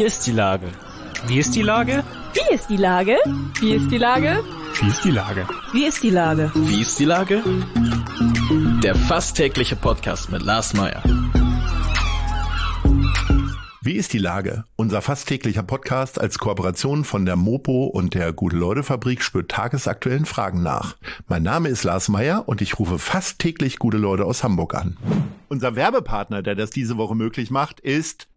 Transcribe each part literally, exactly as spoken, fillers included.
ist die Lage? Wie ist die Lage? Wie ist die Lage? Wie ist die Lage? Wie ist die Lage? Wie ist die Lage? Wie ist die Lage? Der fast tägliche Podcast mit Lars Meyer. Wie ist die Lage? Unser fast täglicher Podcast als Kooperation von der Mopo und der Gute-Leute-Fabrik spürt tagesaktuellen Fragen nach. Mein Name ist Lars Meyer und ich rufe fast täglich gute Leute aus Hamburg an. Unser Werbepartner, der das diese Woche möglich macht, ist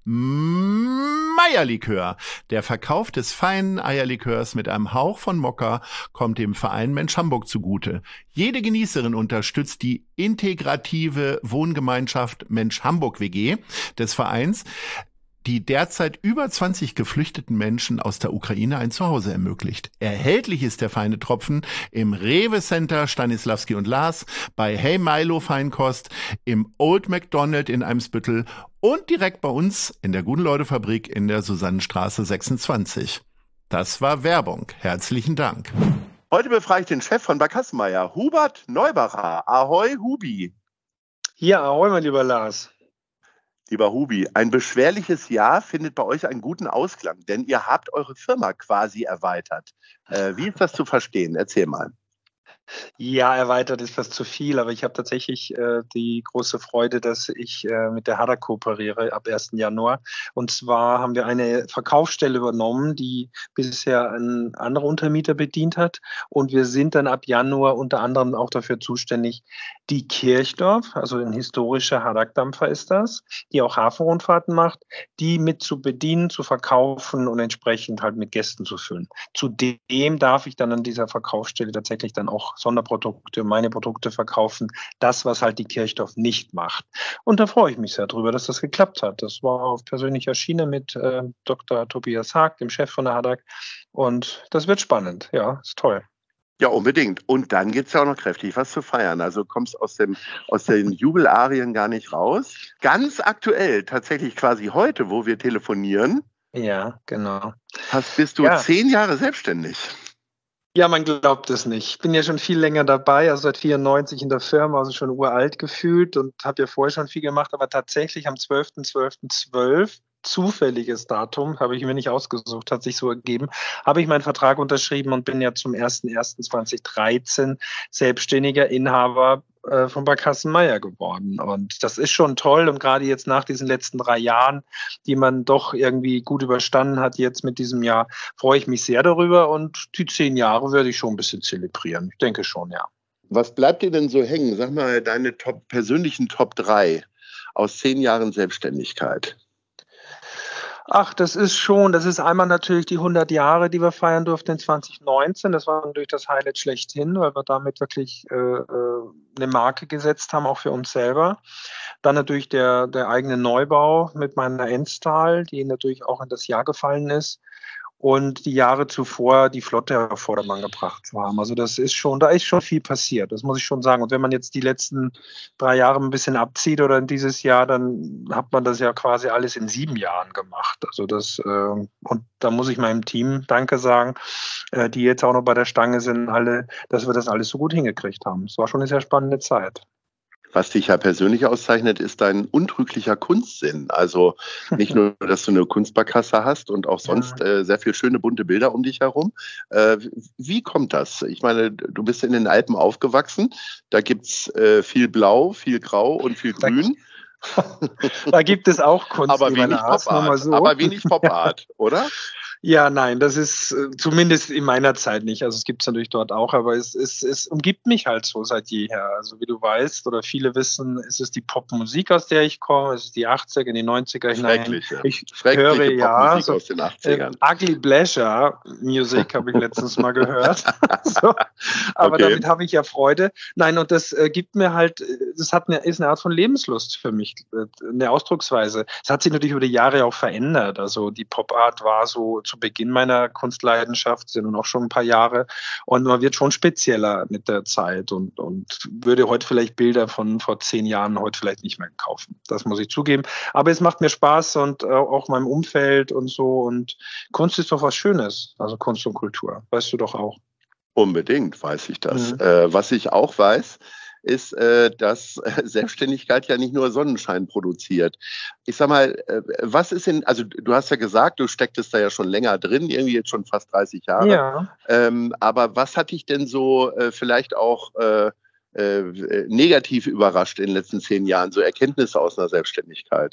Meyer-Likör. Der Verkauf des feinen Eierlikörs mit einem Hauch von Mokka kommt dem Verein Mensch Hamburg zugute. Jede Genießerin unterstützt die integrative Wohngemeinschaft Mensch Hamburg W G des Vereins, die derzeit über zwanzig geflüchteten Menschen aus der Ukraine ein Zuhause ermöglicht. Erhältlich ist der feine Tropfen im Rewe Center Stanislavski und Lars, bei Hey Milo Feinkost, im Old McDonald in Eimsbüttel und direkt bei uns in der Gute-Leute-Fabrik in der Susannenstraße sechsundzwanzig. Das war Werbung. Herzlichen Dank. Heute befrage ich den Chef von Barkassenmeier, Hubert Neubacher. Ahoi, Hubi. Ja, ahoi, mein lieber Lars. Lieber Hubi, ein beschwerliches Jahr findet bei euch einen guten Ausklang, denn ihr habt eure Firma quasi erweitert. Äh, wie ist das zu verstehen? Erzähl mal. Ja, erweitert ist fast zu viel, aber ich habe tatsächlich äh, die große Freude, dass ich äh, mit der Hadak kooperiere ab ersten Januar. Und zwar haben wir eine Verkaufsstelle übernommen, die bisher ein anderer Untermieter bedient hat. Und wir sind dann ab Januar unter anderem auch dafür zuständig, die Kirchdorf, also ein historischer Hadak-Dampfer ist das, die auch Hafenrundfahrten macht, die mit zu bedienen, zu verkaufen und entsprechend halt mit Gästen zu füllen. Zudem darf ich dann an dieser Verkaufsstelle tatsächlich dann auch Sonderprodukte, meine Produkte verkaufen, das, was halt die Kirchdorf nicht macht. Und da freue ich mich sehr drüber, dass das geklappt hat. Das war auf persönlicher Schiene mit äh, Doktor Tobias Haag, dem Chef von der Hadak. Und das wird spannend. Ja, ist toll. Ja, unbedingt. Und dann gibt's ja auch noch kräftig was zu feiern. Also kommst aus dem aus den Jubelarien gar nicht raus. Ganz aktuell, tatsächlich quasi heute, wo wir telefonieren. Ja, genau. Hast, bist du ja. zehn Jahre selbstständig. Ja, man glaubt es nicht. Ich bin ja schon viel länger dabei, also seit vierundneunzig in der Firma, also schon uralt gefühlt und habe ja vorher schon viel gemacht, aber tatsächlich am zwölften zwölften zwölf, zufälliges Datum, habe ich mir nicht ausgesucht, hat sich so ergeben, habe ich meinen Vertrag unterschrieben und bin ja zum ersten ersten zweitausenddreizehn selbstständiger Inhaber äh, von Barkassenmeier geworden. Und das ist schon toll und gerade jetzt nach diesen letzten drei Jahren, die man doch irgendwie gut überstanden hat, jetzt mit diesem Jahr, freue ich mich sehr darüber und die zehn Jahre werde ich schon ein bisschen zelebrieren. Ich denke schon, ja. Was bleibt dir denn so hängen? Sag mal deine Top, persönlichen Top drei aus zehn Jahren Selbstständigkeit. Ach, das ist schon, das ist einmal natürlich die hundert Jahre, die wir feiern durften in zwanzig neunzehn. Das war natürlich das Highlight schlechthin, weil wir damit wirklich äh, eine Marke gesetzt haben, auch für uns selber. Dann natürlich der, der eigene Neubau mit meiner Enstal, die natürlich auch in das Jahr gefallen ist. Und die Jahre zuvor die Flotte auf Vordermann gebracht zu haben. Also das ist schon, da ist schon viel passiert, das muss ich schon sagen. Und wenn man jetzt die letzten drei Jahre ein bisschen abzieht oder in dieses Jahr, dann hat man das ja quasi alles in sieben Jahren gemacht. Also das, äh, und da muss ich meinem Team Danke sagen, äh, die jetzt auch noch bei der Stange sind, alle, dass wir das alles so gut hingekriegt haben. Es war schon eine sehr spannende Zeit. Was dich ja persönlich auszeichnet, ist dein untrüglicher Kunstsinn. Also nicht nur, dass du eine Kunstbarkasse hast und auch sonst ja. äh, sehr viel schöne bunte Bilder um dich herum. Äh, wie kommt das? Ich meine, du bist in den Alpen aufgewachsen. Da gibt's äh, viel Blau, viel Grau und viel Grün. Da gibt es auch Kunst. Aber wenig Pop-Art, so. Aber wenig Pop-Art, ja. Oder? Ja, nein, das ist äh, zumindest in meiner Zeit nicht. Also es gibt es natürlich dort auch, aber es, es, es umgibt mich halt so seit jeher. Also wie du weißt oder viele wissen, es ist die Popmusik, aus der ich komme, es ist die achtziger, in die neunziger hinein. Schrecklich, ja. Ich Schreckliche höre ja so, aus den achtzigern. Äh, Ugly Pleasure Music habe ich letztens mal gehört. so. Aber okay. Damit habe ich ja Freude. Nein, und das äh, gibt mir halt, das hat eine, ist eine Art von Lebenslust für mich, äh, eine Ausdrucksweise. Es hat sich natürlich über die Jahre auch verändert. Also die Pop-Art war so zu Beginn meiner Kunstleidenschaft, sind nun auch schon ein paar Jahre, und man wird schon spezieller mit der Zeit und, und würde heute vielleicht Bilder von vor zehn Jahren heute vielleicht nicht mehr kaufen. Das muss ich zugeben. Aber es macht mir Spaß und äh, auch meinem Umfeld und so, und Kunst ist doch was Schönes, also Kunst und Kultur, weißt du doch auch. Unbedingt weiß ich das. Mhm. Äh, was ich auch weiß, ist, äh, dass äh, Selbstständigkeit ja nicht nur Sonnenschein produziert. Ich sag mal, äh, was ist denn, also du hast ja gesagt, du stecktest da ja schon länger drin, irgendwie jetzt schon fast dreißig Jahre. Ja. Ähm, aber was hat dich denn so äh, vielleicht auch äh, äh, negativ überrascht in den letzten zehn Jahren, so Erkenntnisse aus einer Selbstständigkeit?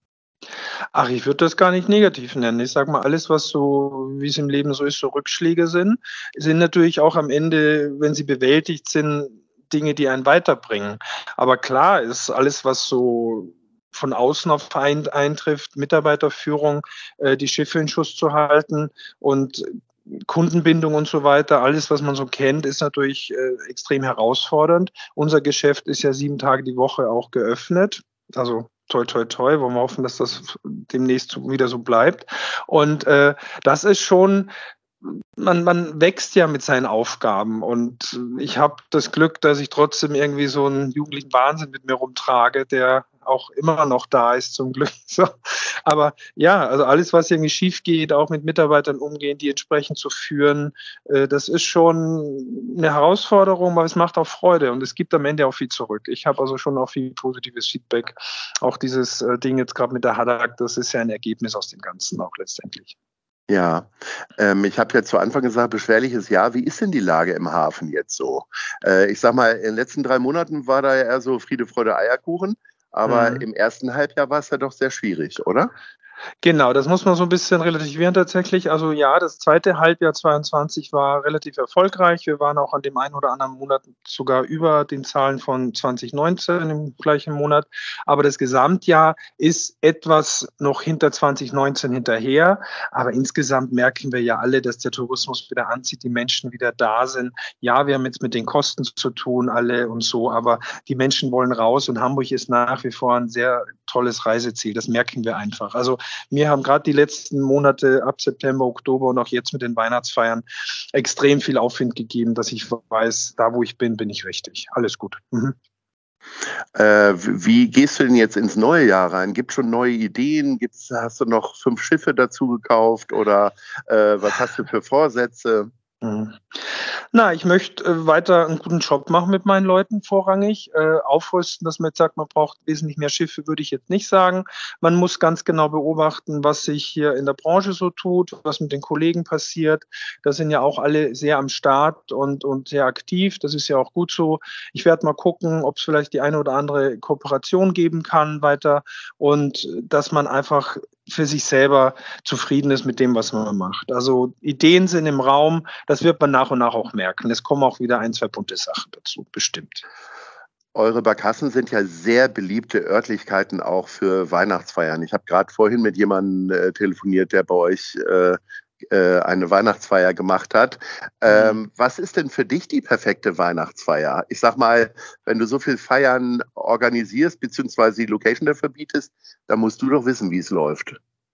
Ach, ich würde das gar nicht negativ nennen. Ich sage mal, alles, was so, wie es im Leben so ist, so Rückschläge sind, sind natürlich auch am Ende, wenn sie bewältigt sind, Dinge, die einen weiterbringen. Aber klar ist alles, was so von außen auf einen eintrifft, Mitarbeiterführung, äh, die Schiffe in Schuss zu halten und Kundenbindung und so weiter, alles, was man so kennt, ist natürlich äh, extrem herausfordernd. Unser Geschäft ist ja sieben Tage die Woche auch geöffnet. Also toi, toi, toi, wollen wir hoffen, dass das demnächst wieder so bleibt. Und äh, das ist schon, man, man wächst ja mit seinen Aufgaben. Und ich habe das Glück, dass ich trotzdem irgendwie so einen jugendlichen Wahnsinn mit mir rumtrage, der auch immer noch da ist, zum Glück. So. Aber ja, also alles, was irgendwie schief geht, auch mit Mitarbeitern umgehen, die entsprechend zu führen, äh, das ist schon eine Herausforderung, aber es macht auch Freude und es gibt am Ende auch viel zurück. Ich habe also schon auch viel positives Feedback. Auch dieses äh, Ding jetzt gerade mit der Haddock, das ist ja ein Ergebnis aus dem Ganzen auch letztendlich. Ja, ähm, ich habe ja zu Anfang gesagt, beschwerliches Jahr. Wie ist denn die Lage im Hafen jetzt so? Äh, ich sag mal, in den letzten drei Monaten war da ja eher so Friede, Freude, Eierkuchen. Aber mhm. im ersten Halbjahr war es ja doch sehr schwierig, oder? Genau, das muss man so ein bisschen relativieren tatsächlich. Also ja, das zweite Halbjahr zweiundzwanzig war relativ erfolgreich. Wir waren auch an dem einen oder anderen Monat sogar über den Zahlen von zwanzig neunzehn im gleichen Monat. Aber das Gesamtjahr ist etwas noch hinter zwanzig neunzehn hinterher. Aber insgesamt merken wir ja alle, dass der Tourismus wieder anzieht, die Menschen wieder da sind. Ja, wir haben jetzt mit den Kosten zu tun, alle und so. Aber die Menschen wollen raus und Hamburg ist nach wie vor ein sehr tolles Reiseziel. Das merken wir einfach. Also mir haben gerade die letzten Monate ab September, Oktober und auch jetzt mit den Weihnachtsfeiern extrem viel Aufwind gegeben, dass ich weiß, da wo ich bin, bin ich richtig. Alles gut. Mhm. Äh, wie gehst du denn jetzt ins neue Jahr rein? Gibt es schon neue Ideen? Gibt's, hast du noch fünf Schiffe dazu gekauft oder äh, was hast du für Vorsätze? Mhm. Na, ich möchte äh, weiter einen guten Job machen mit meinen Leuten vorrangig. Äh, aufrüsten, dass man jetzt sagt, man braucht wesentlich mehr Schiffe, würde ich jetzt nicht sagen. Man muss ganz genau beobachten, was sich hier in der Branche so tut, was mit den Kollegen passiert. Da sind ja auch alle sehr am Start und, und sehr aktiv. Das ist ja auch gut so. Ich werde mal gucken, ob es vielleicht die eine oder andere Kooperation geben kann weiter und dass man einfach für sich selber zufrieden ist mit dem, was man macht. Also Ideen sind im Raum, das wird man nach und nach auch merken. Es kommen auch wieder ein, zwei bunte Sachen dazu, bestimmt. Eure Barkassen sind ja sehr beliebte Örtlichkeiten auch für Weihnachtsfeiern. Ich habe gerade vorhin mit jemandem äh, telefoniert, der bei euch äh, äh, eine Weihnachtsfeier gemacht hat. Ähm, mhm. Was ist denn für dich die perfekte Weihnachtsfeier? Ich sag mal, wenn du so viel Feiern organisierst, beziehungsweise die Location dafür bietest, dann musst du doch wissen, wie es läuft.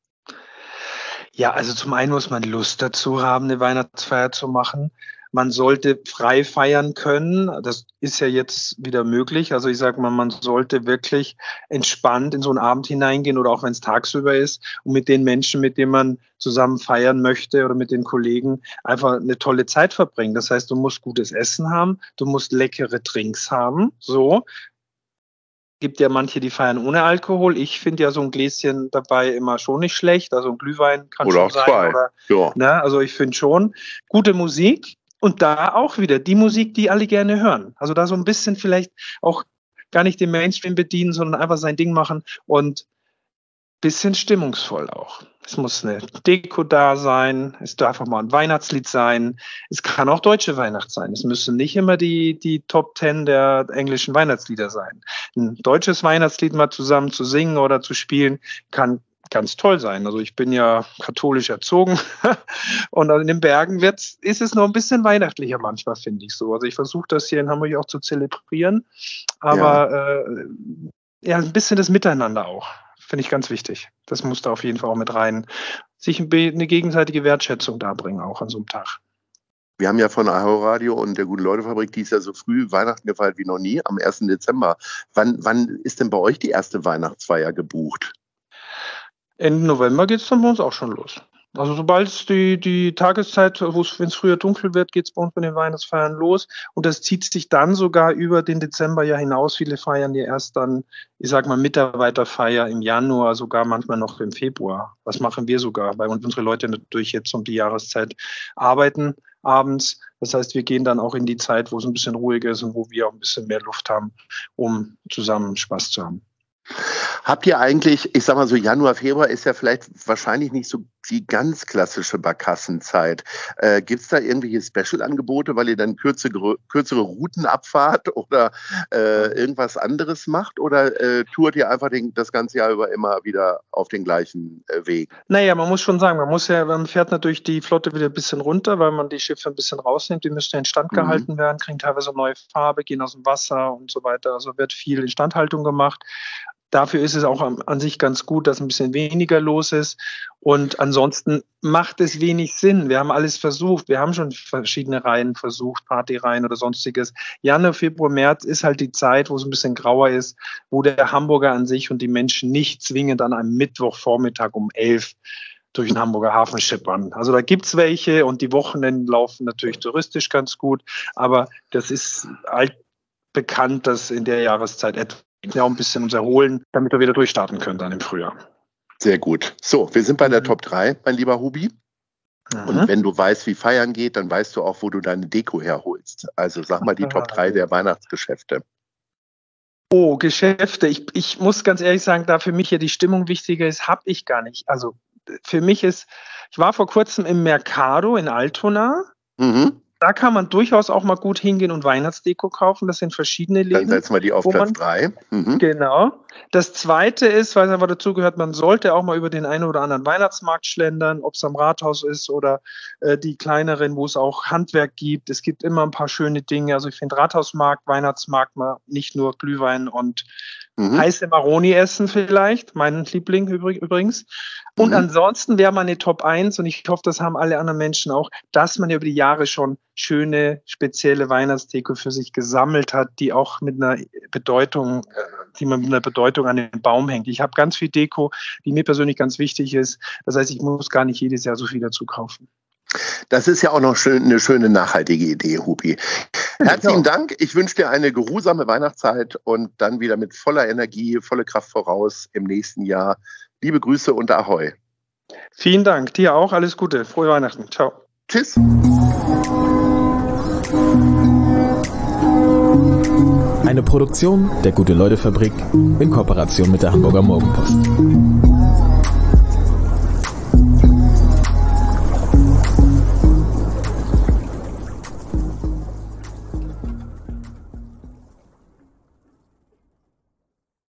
Ja, also zum einen muss man Lust dazu haben, eine Weihnachtsfeier zu machen. Man sollte frei feiern können. Das ist ja jetzt wieder möglich. Also ich sage mal, man sollte wirklich entspannt in so einen Abend hineingehen oder auch wenn es tagsüber ist und mit den Menschen, mit denen man zusammen feiern möchte oder mit den Kollegen einfach eine tolle Zeit verbringen. Das heißt, du musst gutes Essen haben, du musst leckere Drinks haben. So. Gibt ja manche, die feiern ohne Alkohol. Ich finde ja so ein Gläschen dabei immer schon nicht schlecht. Also ein Glühwein kann oder schon auch sein. Zwei. Oder, ja. ne, also ich finde schon gute Musik. Und da auch wieder die Musik, die alle gerne hören. Also da so ein bisschen vielleicht auch gar nicht den Mainstream bedienen, sondern einfach sein Ding machen und ein bisschen stimmungsvoll auch. Es muss eine Deko da sein, es darf auch mal ein Weihnachtslied sein. Es kann auch deutsche Weihnacht sein. Es müssen nicht immer die, die Top Ten der englischen Weihnachtslieder sein. Ein deutsches Weihnachtslied mal zusammen zu singen oder zu spielen, kann ganz toll sein. Also ich bin ja katholisch erzogen und in den Bergen wird's, ist es noch ein bisschen weihnachtlicher manchmal, finde ich so. Also ich versuche das hier in Hamburg auch zu zelebrieren, aber ja, äh, ja ein bisschen das Miteinander auch. Finde ich ganz wichtig. Das muss da auf jeden Fall auch mit rein. Sich eine gegenseitige Wertschätzung darbringen, auch an so einem Tag. Wir haben ja von Ahau Radio und der Gute-Leute-Fabrik, die ist ja so früh Weihnachten gefeiert wie noch nie, am ersten Dezember. Wann, wann ist denn bei euch die erste Weihnachtsfeier gebucht? Ende November geht es dann bei uns auch schon los. Also sobald es die, die Tageszeit, wenn es früher dunkel wird, geht es bei uns mit den Weihnachtsfeiern los. Und das zieht sich dann sogar über den Dezember ja hinaus. Viele feiern ja erst dann, ich sag mal, Mitarbeiterfeier im Januar, sogar manchmal noch im Februar. Das machen wir sogar, weil unsere Leute natürlich jetzt um die Jahreszeit arbeiten abends. Das heißt, wir gehen dann auch in die Zeit, wo es ein bisschen ruhiger ist und wo wir auch ein bisschen mehr Luft haben, um zusammen Spaß zu haben. Habt ihr eigentlich, ich sag mal so, Januar, Februar ist ja vielleicht wahrscheinlich nicht so die ganz klassische Barkassenzeit. Äh, gibt's da irgendwelche Special-Angebote, weil ihr dann kürzere, kürzere Routen abfahrt oder äh, irgendwas anderes macht? Oder äh, tourt ihr einfach den, das ganze Jahr über immer wieder auf den gleichen äh, Weg? Naja, man muss schon sagen, man muss ja, man fährt natürlich die Flotte wieder ein bisschen runter, weil man die Schiffe ein bisschen rausnimmt. Die müssen ja instand gehalten mhm. werden, kriegen teilweise neue Farbe, gehen aus dem Wasser und so weiter. Also wird viel Instandhaltung gemacht. Dafür ist es auch an sich ganz gut, dass ein bisschen weniger los ist. Und ansonsten macht es wenig Sinn. Wir haben alles versucht. Wir haben schon verschiedene Reihen versucht, Partyreihen oder sonstiges. Januar, Februar, März ist halt die Zeit, wo es ein bisschen grauer ist, wo der Hamburger an sich und die Menschen nicht zwingend an einem Mittwochvormittag um elf durch den Hamburger Hafen schippern. Also da gibt's welche und die Wochenenden laufen natürlich touristisch ganz gut. Aber das ist altbekannt, dass in der Jahreszeit etwa ja auch ein bisschen uns erholen, damit wir wieder durchstarten können dann im Frühjahr. Sehr gut. So, wir sind bei der Top drei, mein lieber Hubi. Mhm. Und wenn du weißt, wie feiern geht, dann weißt du auch, wo du deine Deko herholst. Also sag mal die Top drei der Weihnachtsgeschäfte. Oh, Geschäfte. Ich, ich muss ganz ehrlich sagen, da für mich ja die Stimmung wichtiger ist, habe ich gar nicht. Also für mich ist, ich war vor kurzem im Mercado in Altona. Mhm. Da kann man durchaus auch mal gut hingehen und Weihnachtsdeko kaufen. Das sind verschiedene Läden. Dann setzen wir die auf Platz drei. Mhm. Genau. Das Zweite ist, weil es aber dazu gehört, man sollte auch mal über den einen oder anderen Weihnachtsmarkt schlendern, ob es am Rathaus ist oder äh, die kleineren, wo es auch Handwerk gibt. Es gibt immer ein paar schöne Dinge. Also ich finde Rathausmarkt, Weihnachtsmarkt, mal nicht nur Glühwein und mhm. heiße Maroni essen vielleicht, mein Liebling übrigens. Und mhm. ansonsten wäre meine Top eins, und ich hoffe, das haben alle anderen Menschen auch, dass man ja über die Jahre schon schöne, spezielle Weihnachtsdeko für sich gesammelt hat, die auch mit einer Bedeutung, die man mit einer Bedeutung an den Baum hängt. Ich habe ganz viel Deko, die mir persönlich ganz wichtig ist. Das heißt, ich muss gar nicht jedes Jahr so viel dazu kaufen. Das ist ja auch noch schön, eine schöne nachhaltige Idee, Hubi. Herzlichen Dank. Ich wünsche dir eine geruhsame Weihnachtszeit und dann wieder mit voller Energie, volle Kraft voraus im nächsten Jahr. Liebe Grüße und Ahoi. Vielen Dank. Dir auch. Alles Gute. Frohe Weihnachten. Ciao. Tschüss. Eine Produktion der Gute-Leute-Fabrik in Kooperation mit der Hamburger Morgenpost.